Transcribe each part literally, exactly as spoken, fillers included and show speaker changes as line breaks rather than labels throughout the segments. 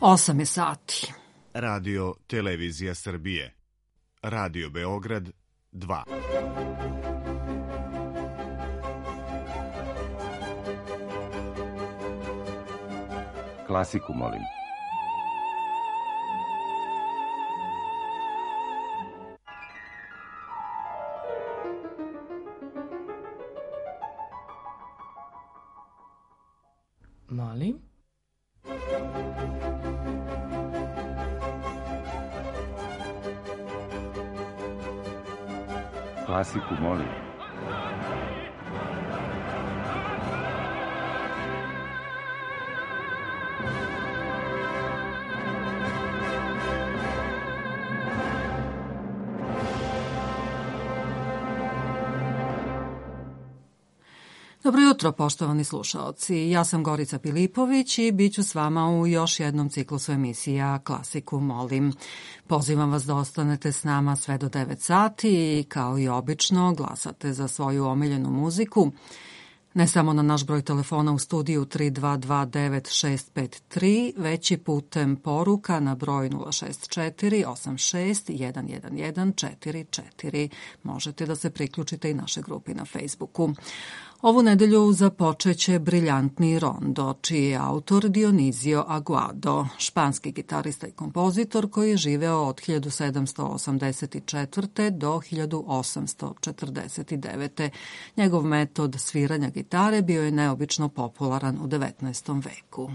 osam je sati.
Radio Televizija Srbije. Radio Beograd dva.
Klasiku, molim.
Molim?
Klasiku, molim.
Dobro jutro, poštovani slušaoci. Ja sam Gorica Pilipović i bit ću s vama u još jednom ciklusu emisija Klasiku molim. Pozivam vas da ostanete s nama sve do devet sati i kao i obično glasate za svoju omiljenu muziku. Ne samo na naš broj telefona u studiju tri dva dva devet šest pet tri, već i putem poruka na broj nula šest četiri osam šest jedan jedan jedan četiri četiri. Možete da se priključite i našoj grupi na Facebooku. Ovu nedelju započeće briljantni rondo, čiji je autor Dionizio Aguado, španski gitarista i kompozitor koji je živeo od hiljadu sedamsto osamdeset četvrte. do hiljadu osamsto četrdeset devete. Njegov metod sviranja gitare bio je neobično popularan u devetnaestom veku.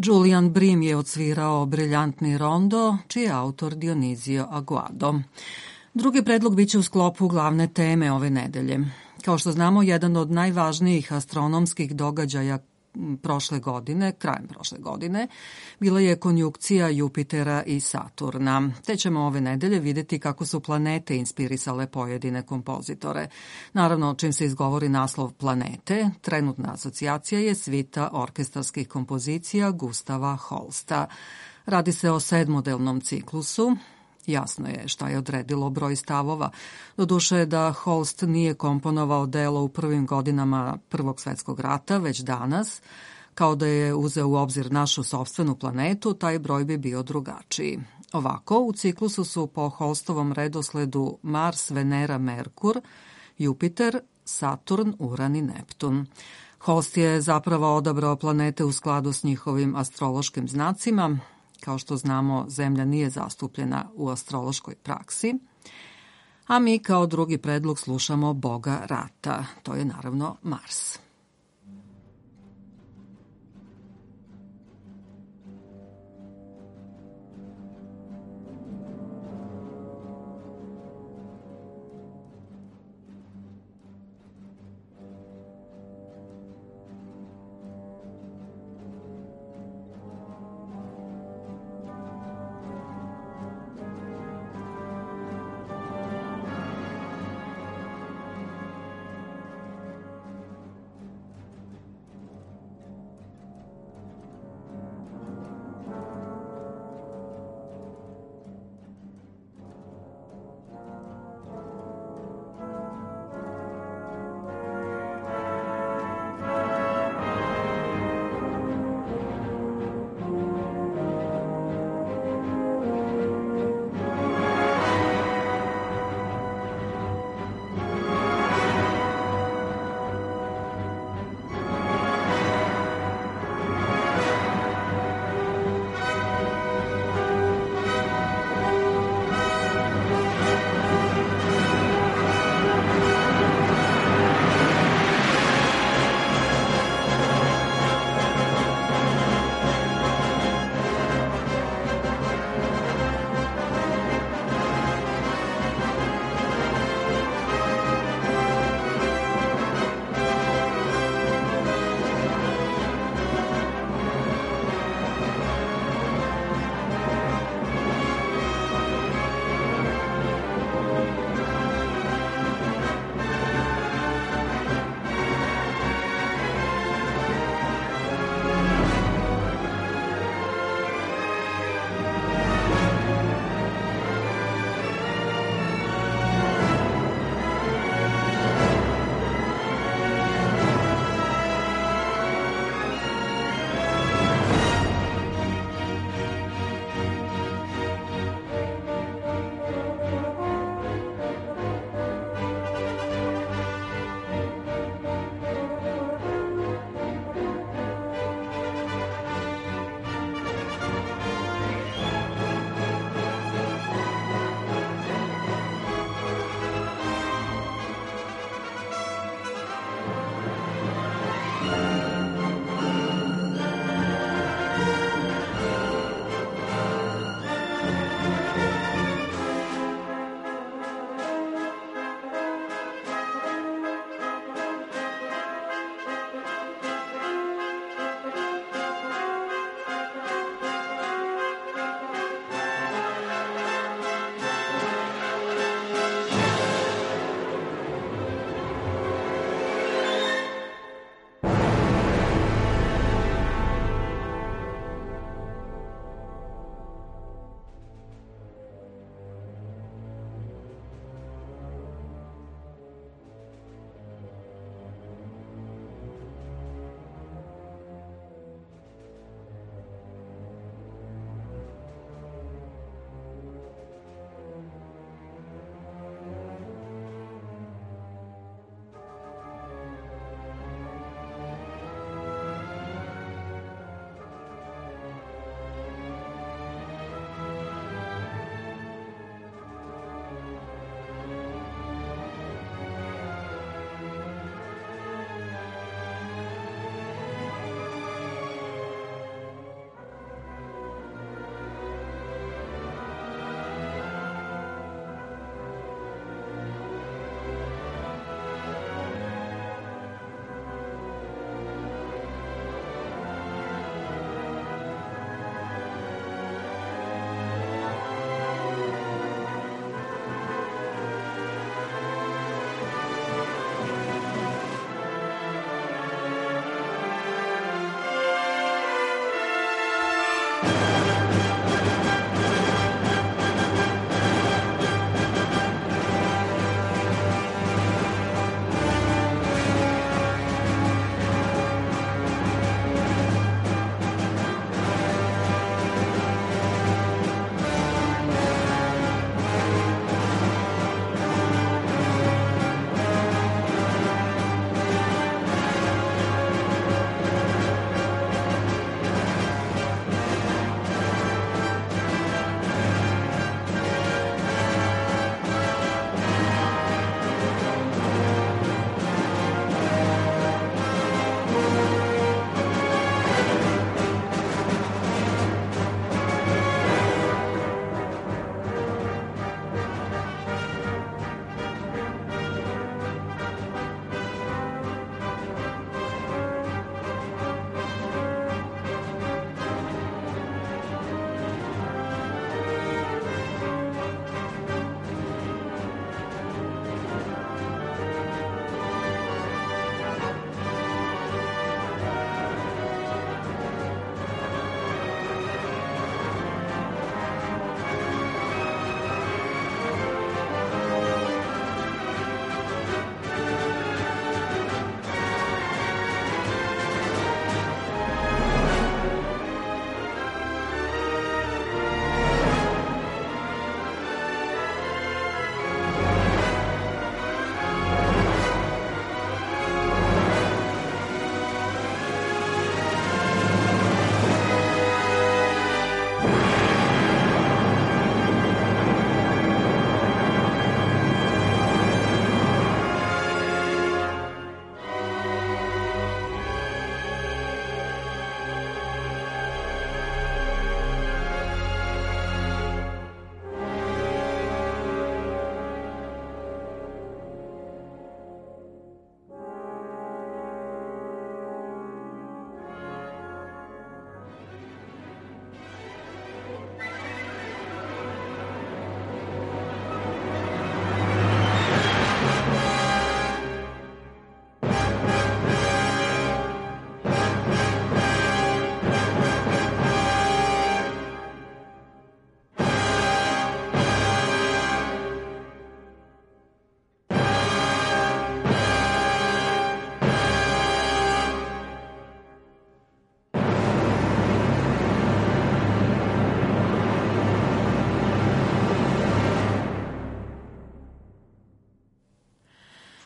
Julian Brim je odsvirao briljantni rondo, čiji je autor Dionizio Aguado. Drugi predlog biće u sklopu glavne teme ove nedelje. Kao što znamo, jedan od najvažnijih astronomskih događaja prošle godine, krajem prošle godine, bila je konjunkcija Jupitera i Saturna. Te ćemo ove nedelje vidjeti kako su planete inspirisale pojedine kompozitore. Naravno, čim se izgovori naslov planete, trenutna asocijacija je svita orkestarskih kompozicija Gustava Holsta. Radi se o sedmodelnom ciklusu. Jasno je šta je odredilo broj stavova. Doduše da Holst nije komponovao delo u prvim godinama Prvog svetskog rata, već danas, kao da je uzeo u obzir našu sopstvenu planetu, taj broj bi bio drugačiji. Ovako, u ciklusu su po Holstovom redosledu Mars, Venera, Merkur, Jupiter, Saturn, Uran i Neptun. Holst je zapravo odabrao planete u skladu s njihovim astrološkim znacima. Kao što znamo, Zemlja nije zastupljena u astrološkoj praksi, a mi kao drugi predlog slušamo boga rata. To je naravno Mars.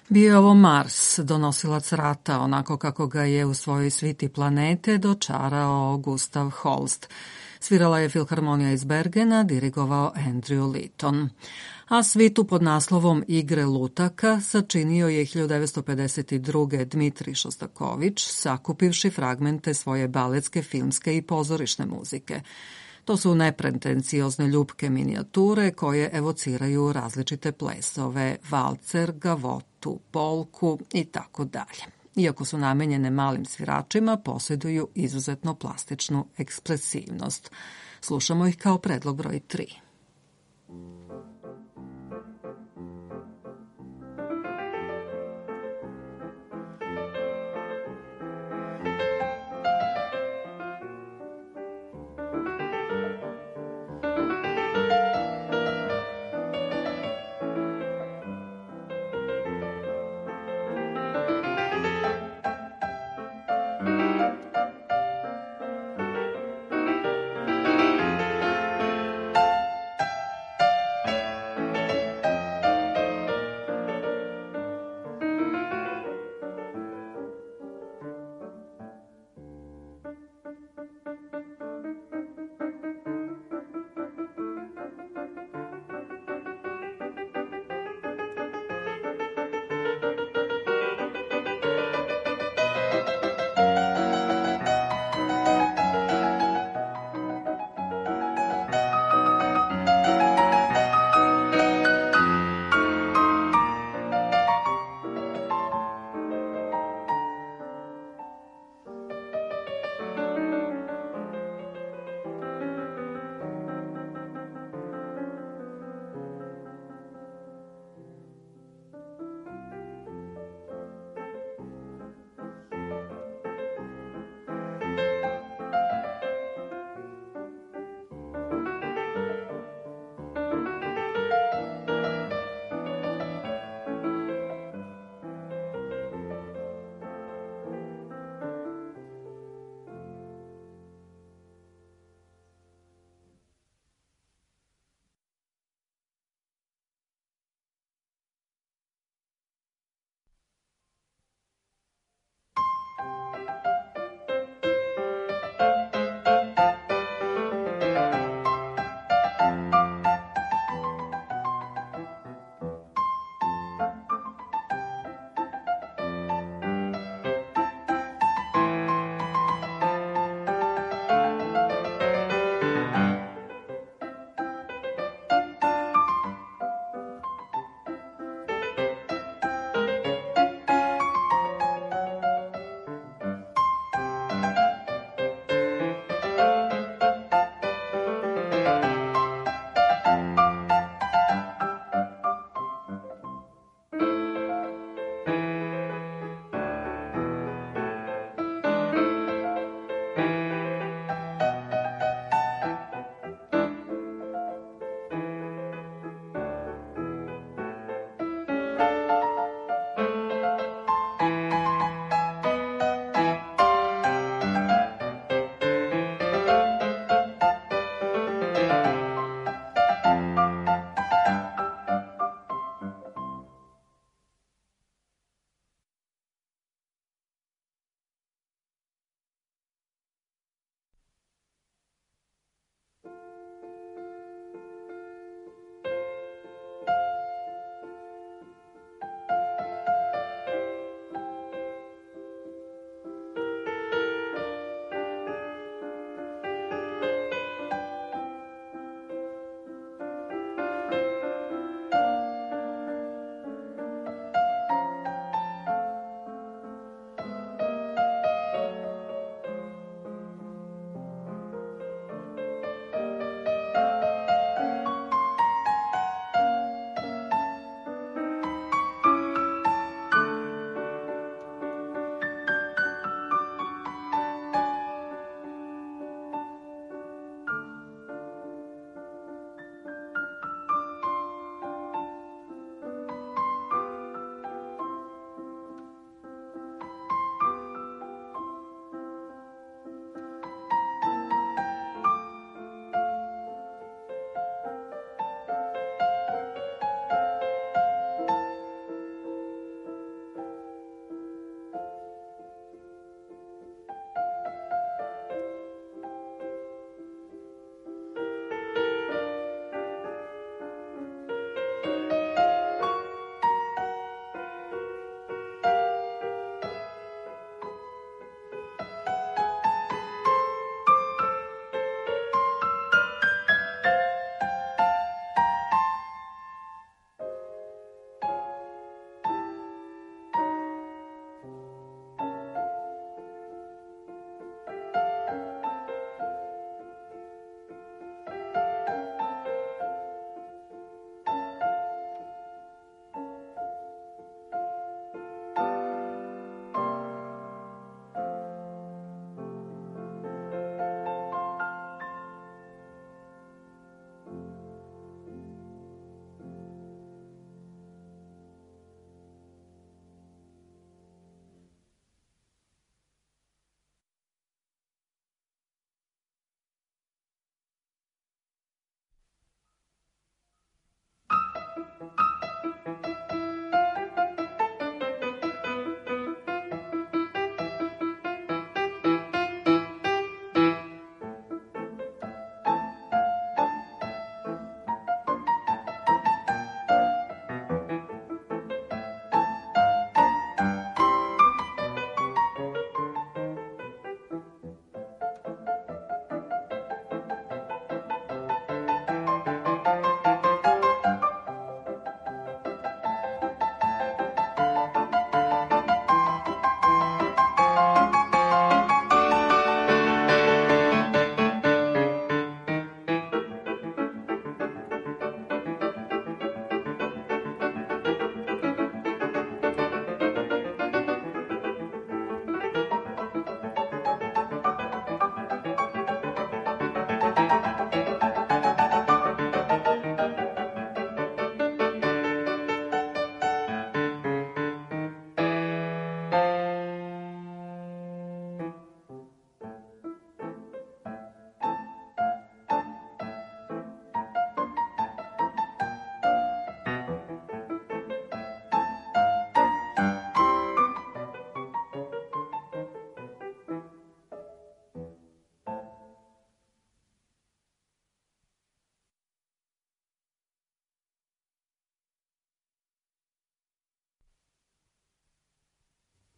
Bio je ovo Mars, donosilac rata, onako kako ga je u svojoj sviti planete dočarao Gustav Holst. Svirala je Filharmonija iz Bergena, dirigovao Andrew Litton. A svitu pod naslovom Igre lutaka sačinio je hiljadu devetsto pedeset druge. Dmitrij Šostaković, sakupivši fragmente svoje baletske, filmske i pozorišne muzike. To su nepretenciozne ljubke minijature koje evociraju različite plesove, valcer, gavotu, polku i tako dalje. Iako su namenjene malim sviračima, posjeduju izuzetno plastičnu ekspresivnost. Slušamo ih kao predlog broj tri.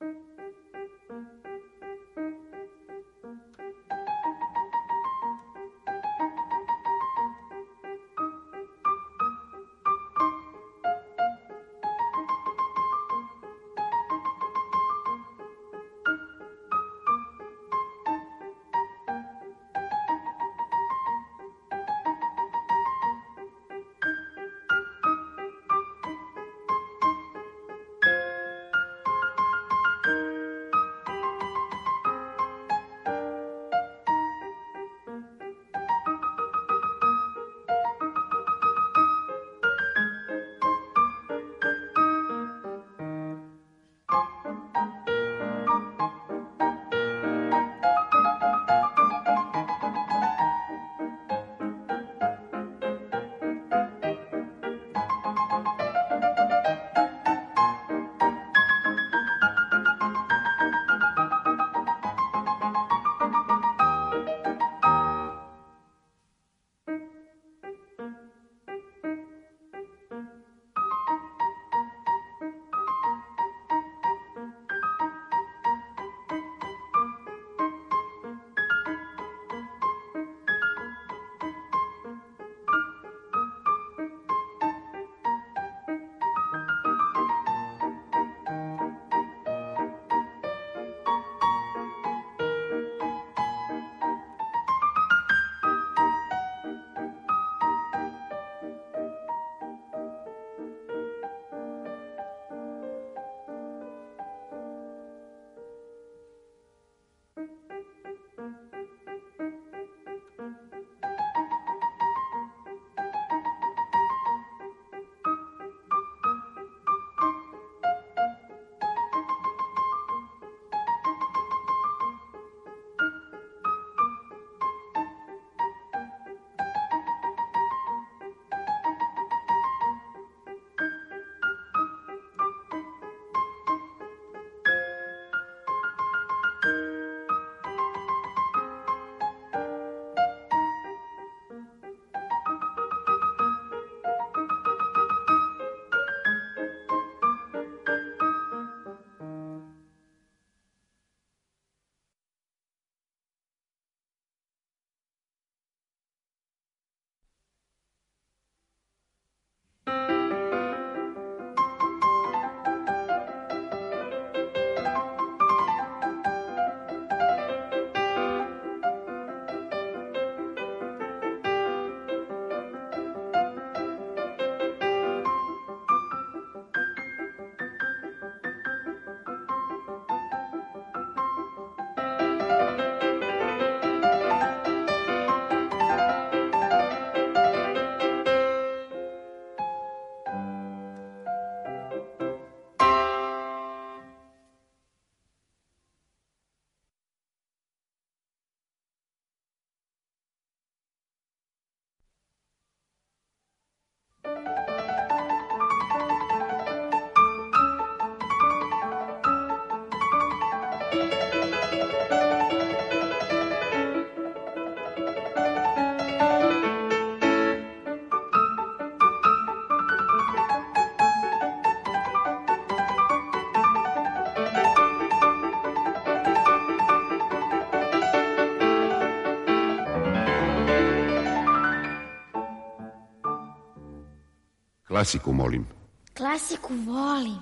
Klasiku, molim.
Klasiku volim.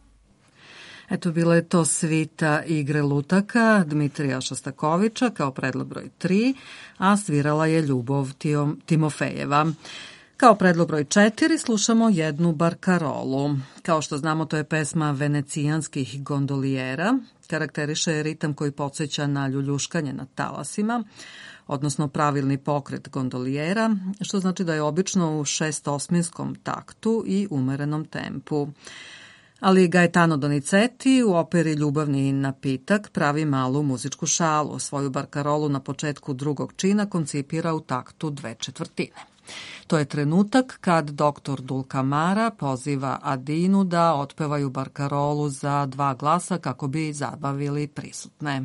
Eto, bila je to svita Igre lutaka Dmitrija Šostakovića kao predlog broj tri, a svirala je Ljubov Timofejeva. Kao predlog broj četiri slušamo jednu barkarolu. Kao što znamo, to je pesma venecijanskih gondolijera. Karakteriše ritam koji podsjeća na ljuljuškanje na talasima, odnosno pravilni pokret gondolijera, što znači da je obično u šestosminskom taktu i umerenom tempu. Ali Gaetano Donizetti u operi Ljubavni napitak pravi malu muzičku šalu. Svoju barkarolu na početku drugog čina koncipira u taktu dve četvrtine. To je trenutak kad doktor Dulcamara poziva Adinu da otpevaju barkarolu za dva glasa kako bi zabavili prisutne.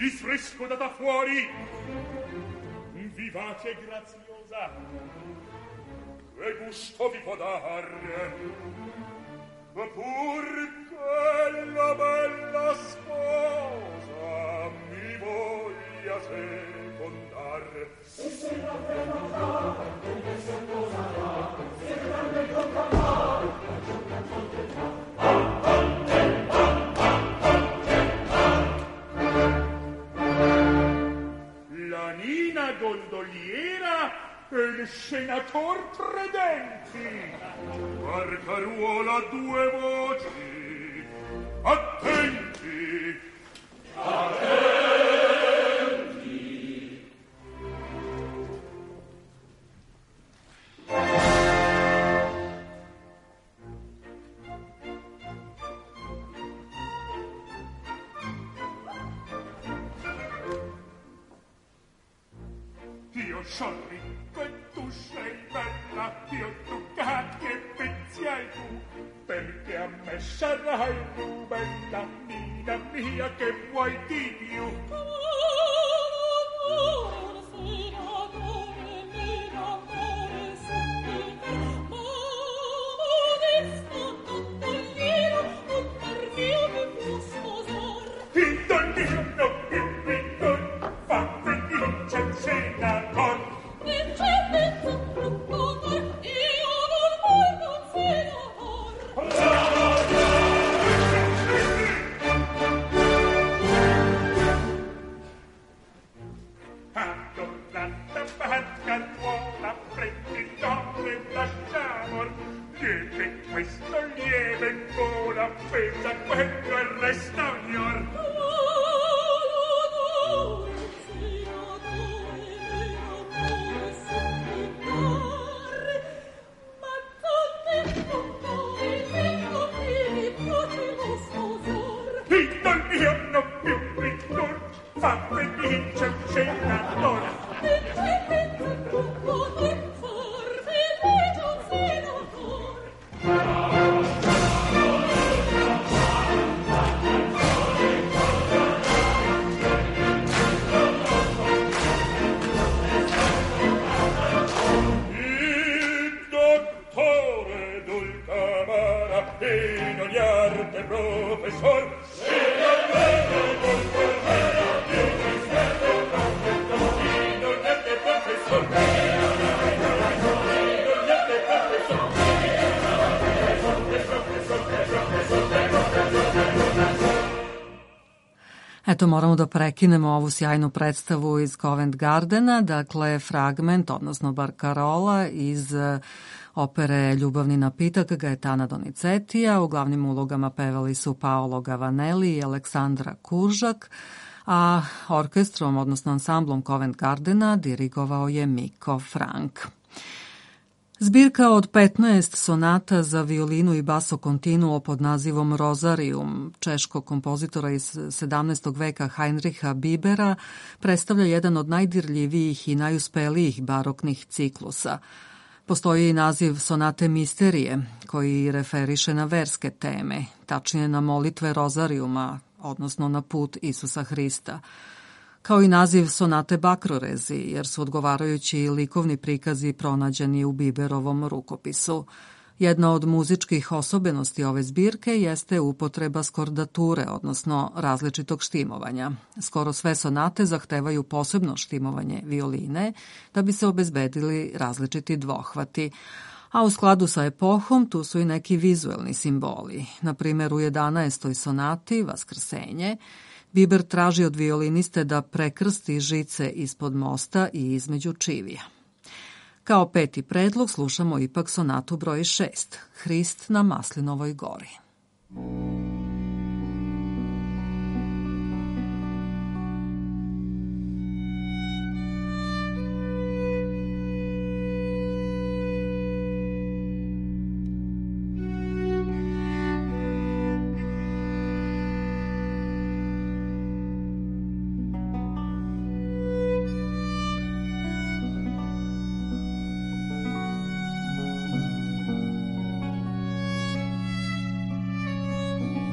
disfresco data fuori, vivace e graziosa, che gusto vi può dar, pur che la bella sposa mi voglia secondar. E se la bella che si sposerà, se grande condannò, la nina gondoliera e il senator Tredenti, Barcaruola a due voci, attenti, attenti. Io son ricco e tu sei bella, io ducati e pezzi hai tu, perché a me sarai tu bella, nina mia, che vuoi di più?
Eto, moramo da prekinemo ovu sjajnu predstavu iz Covent Gardena, dakle fragment, odnosno barkarola iz opere Ljubavni napitak Gaetana Donizetija. U glavnim ulogama pevali su Paolo Gavanelli i Aleksandra Kuržak, a orkestrom, odnosno ansamblom Covent Gardena dirigovao je Miko Frank. Zbirka od petnaest sonata za violinu i basso continuo pod nazivom Rosarium češkog kompozitora iz sedamnaestog veka Heinricha Bibera predstavlja jedan od najdirljivijih i najuspelijih baroknih ciklusa. Postoji i naziv sonate Misterije, koji referiše na verske teme, tačnije na molitve Rozarijuma, odnosno na put Isusa Hrista, kao i naziv sonate Bakrorezi, jer su odgovarajući likovni prikazi pronađeni u Biberovom rukopisu. Jedna od muzičkih osobenosti ove zbirke jeste upotreba skordature, odnosno različitog štimovanja. Skoro sve sonate zahtevaju posebno štimovanje violine da bi se obezbedili različiti dvohvati, a u skladu sa epohom tu su i neki vizuelni simboli. Na primjer, u jedanaestoj sonati Vaskrsenje Biber traži od violiniste da prekrsti žice ispod mosta i između čivija. Kao peti predlog slušamo ipak sonatu broj šest, Hrist na Maslinovoj gori.
Thank you.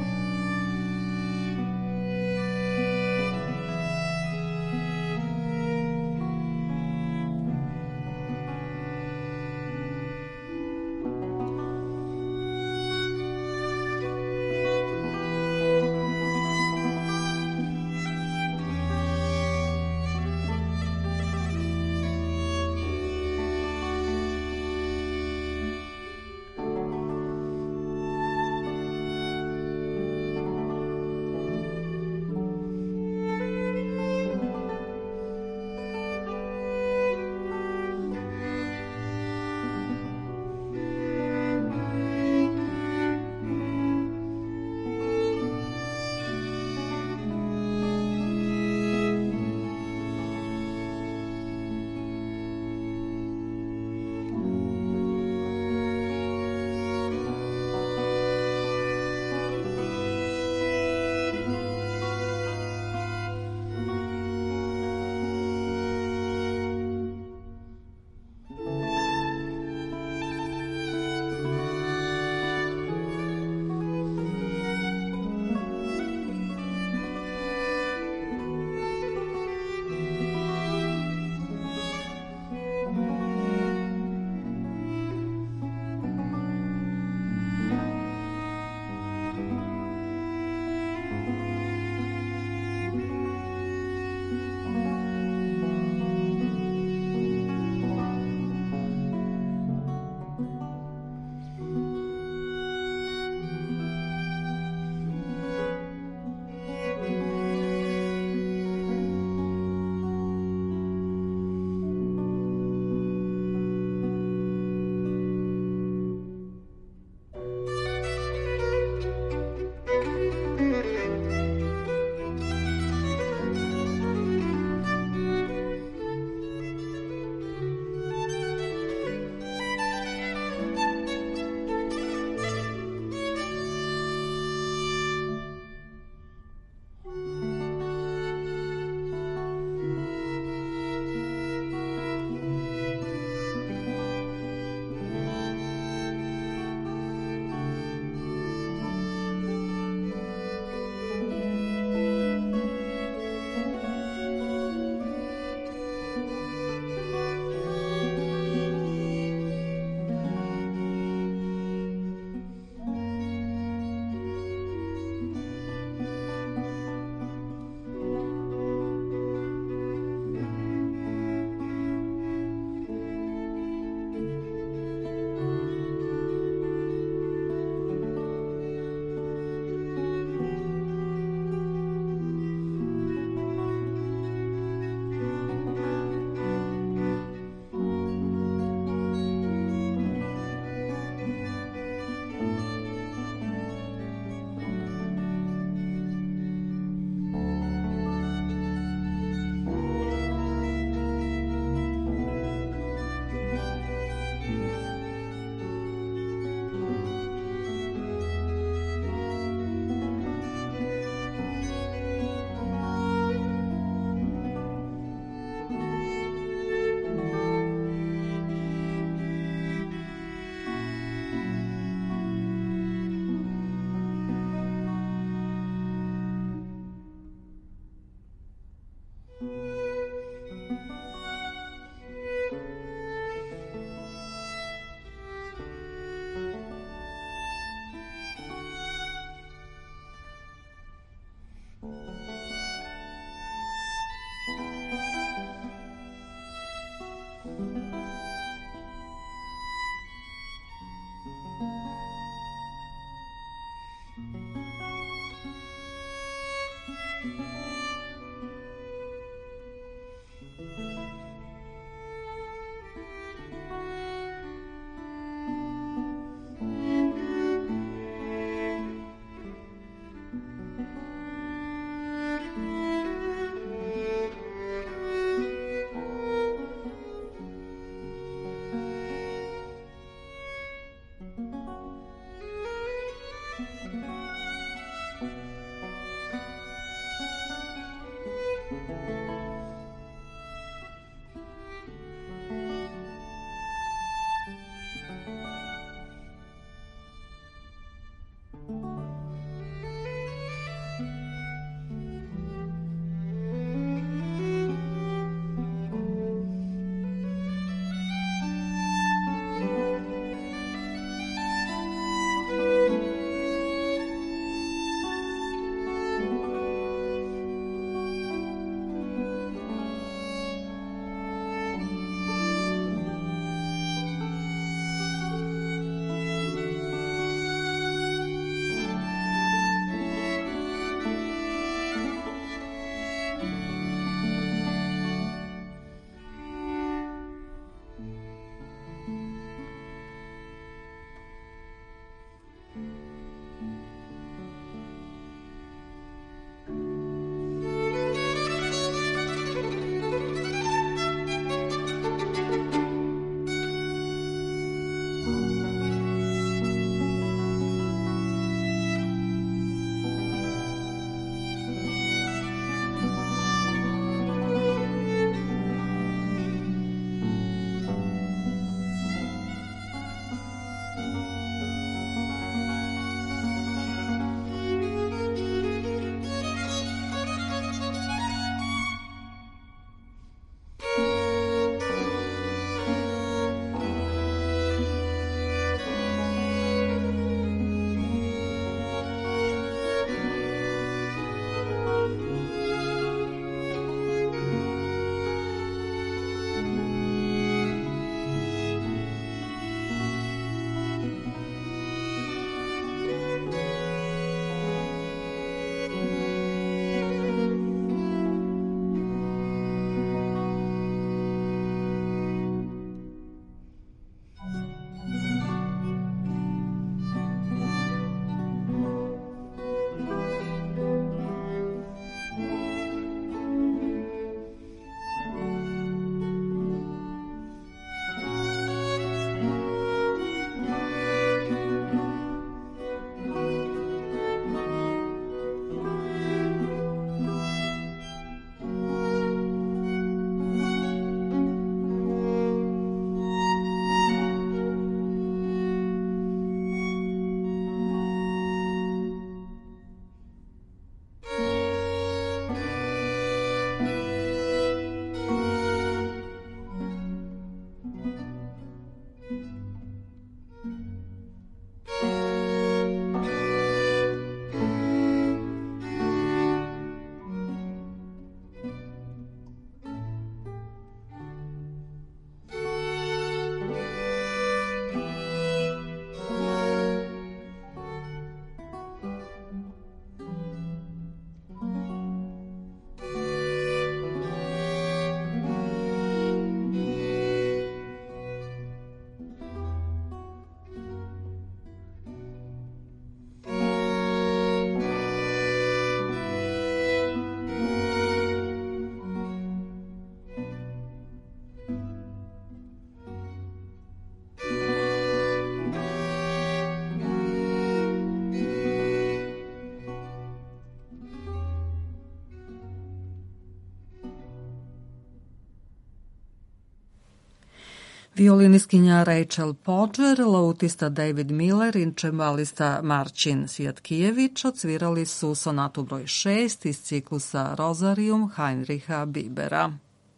Violinistkinja Rachel Podger, lautista David Miller i čembalista Marcin Svjatkijević odsvirali su sonatu broj šest iz ciklusa Rosarium Heinricha Bibera.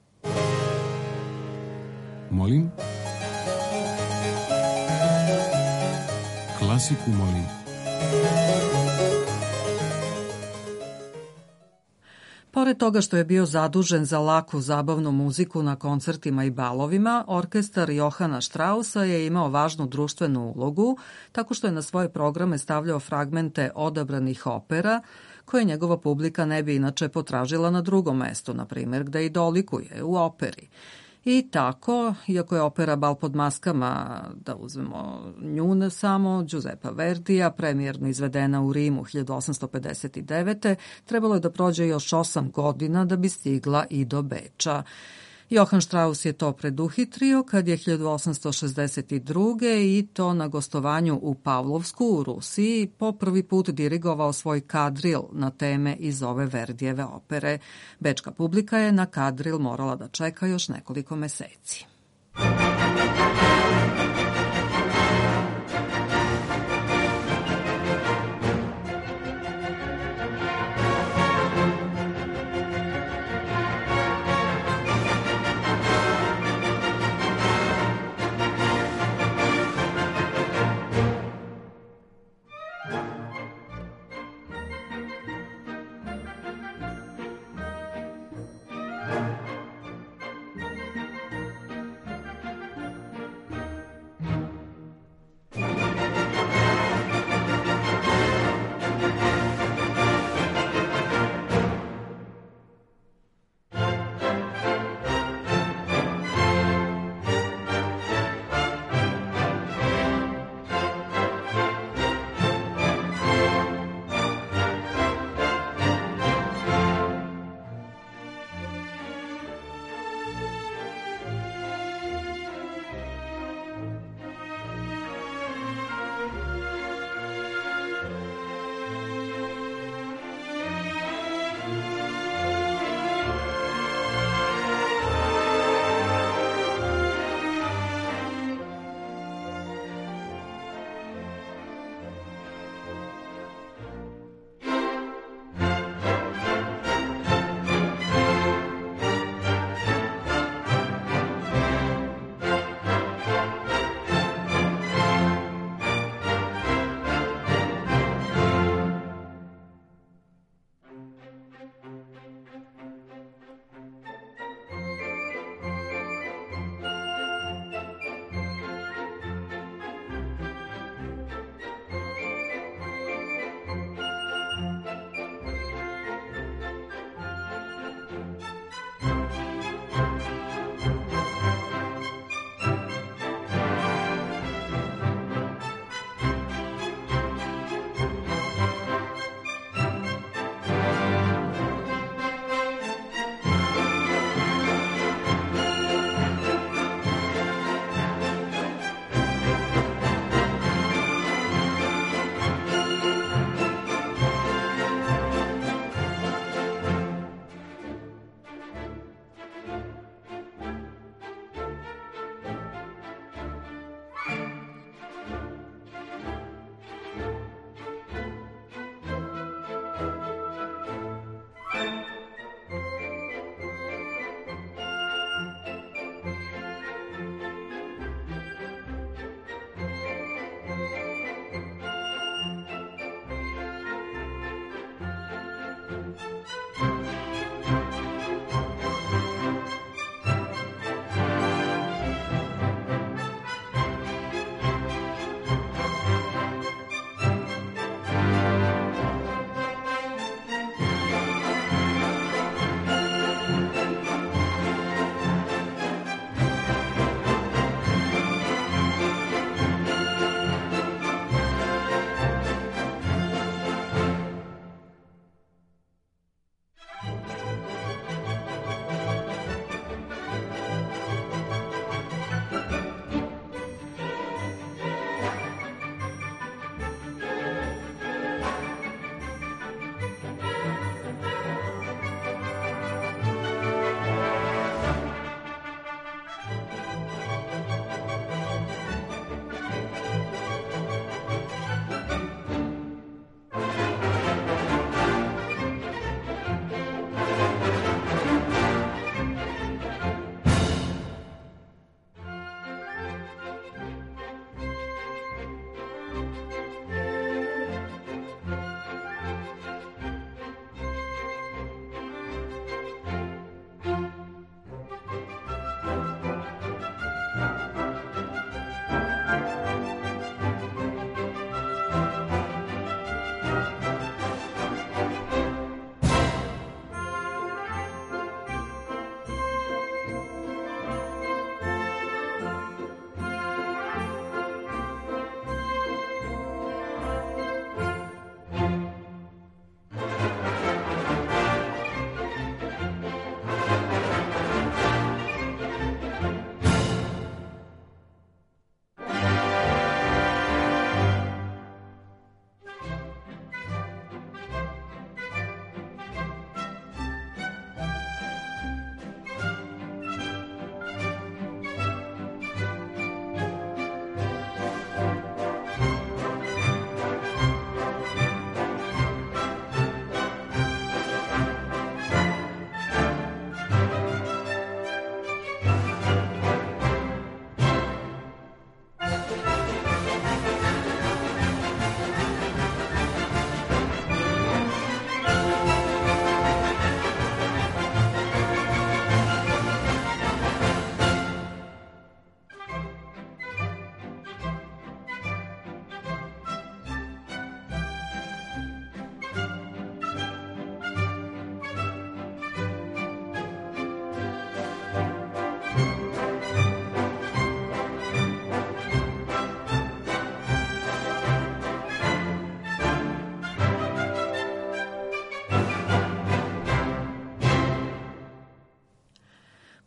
Molim? Klasiku molim.
Pored toga što je bio zadužen za laku zabavnu muziku na koncertima i balovima, orkestar Johana Straussa je imao važnu društvenu ulogu, tako što je na svoje programe stavljao fragmente odabranih opera, koje njegova publika ne bi inače potražila na drugom mestu, na primjer gde i dolikuje, u operi. I tako, iako je opera Bal pod maskama, da uzmemo nju samo, Giuseppa Verdija, premijerno izvedena u Rimu hiljadu osamsto pedeset devete. trebalo je da prođe još osam godina da bi stigla i do Beča. Johann Strauss je to preduhitrio kad je hiljadu osamsto šezdeset druge i to na gostovanju u Pavlovsku u Rusiji po prvi put dirigovao svoj kadril na teme iz ove Verdijeve opere. Bečka publika je na kadril morala da čeka još nekoliko meseci.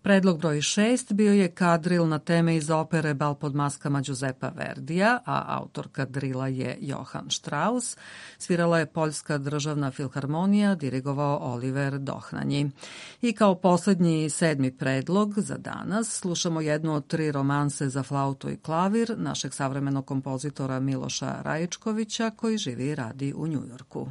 Predlog broj šest bio je kadril na teme iz opere Bal pod maskama Giuseppa Verdija, a autor kadrila je Johann Strauss. Svirala je Poljska državna filharmonija, dirigovao Oliver Dohnanji. I kao poslednji sedmi predlog za danas slušamo jednu od tri romanse za flautu i klavir našeg savremenog kompozitora Miloša Rajičkovića, koji živi i radi u Njujorku.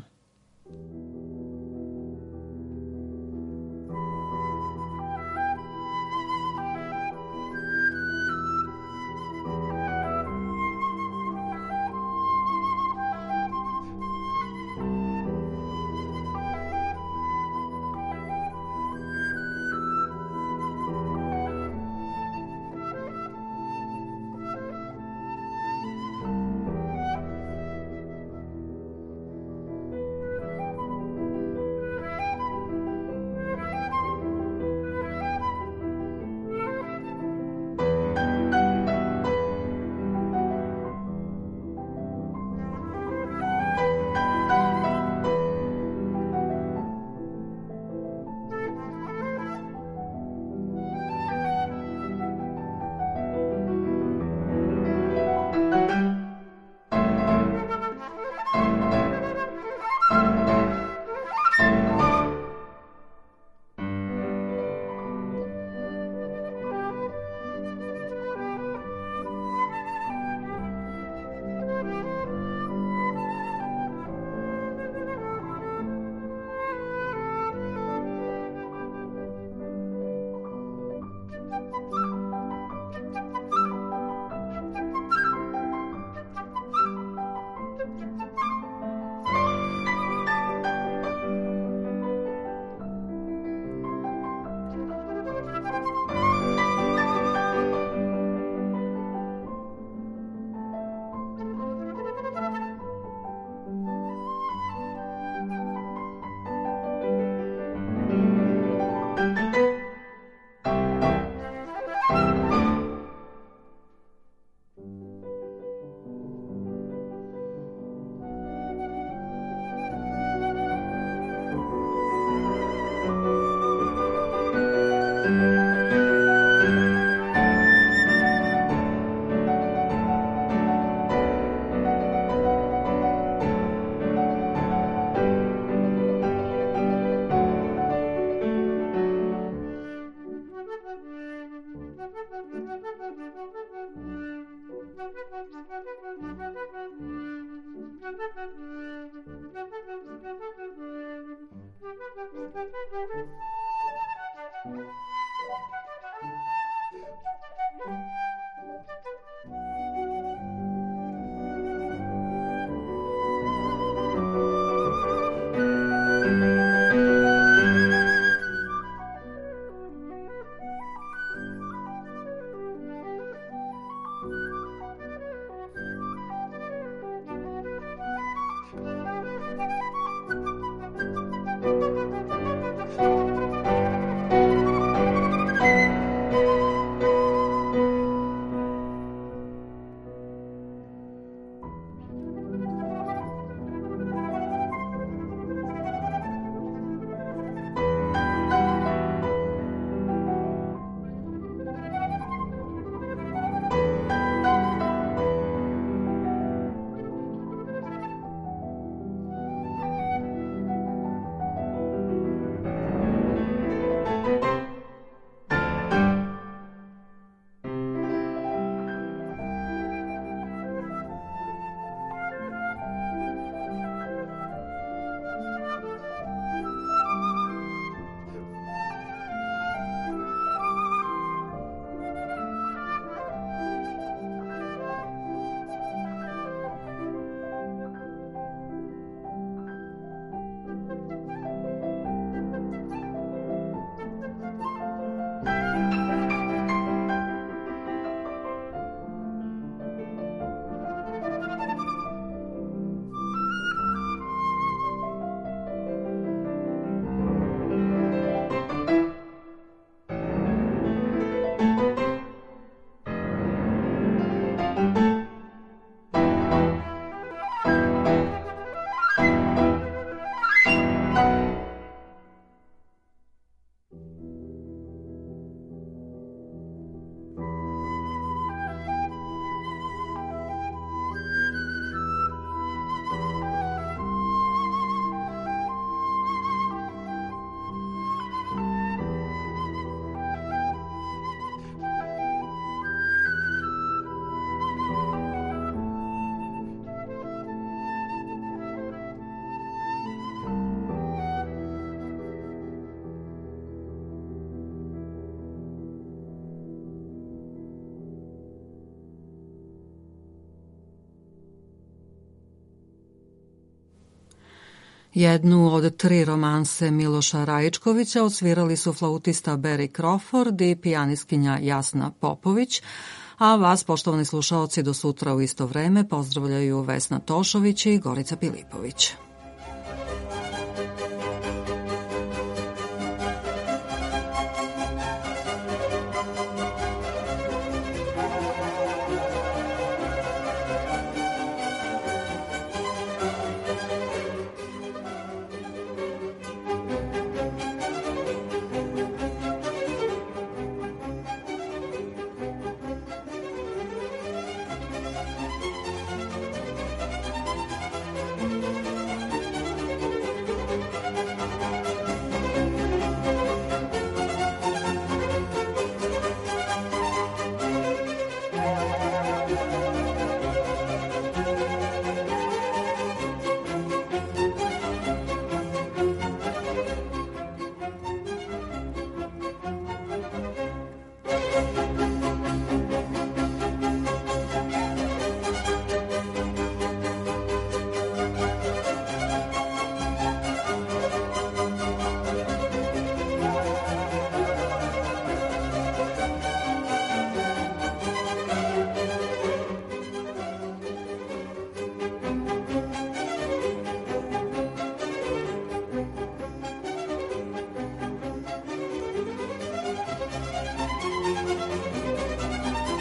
Jednu od tri romanse Miloša Rajičkovića odsvirali su flautista Barry Crawford i pijanistkinja Jasna Popović, a vas, poštovani slušaoci, do sutra u isto vreme pozdravljaju Vesna Tošović i Gorica Pilipović.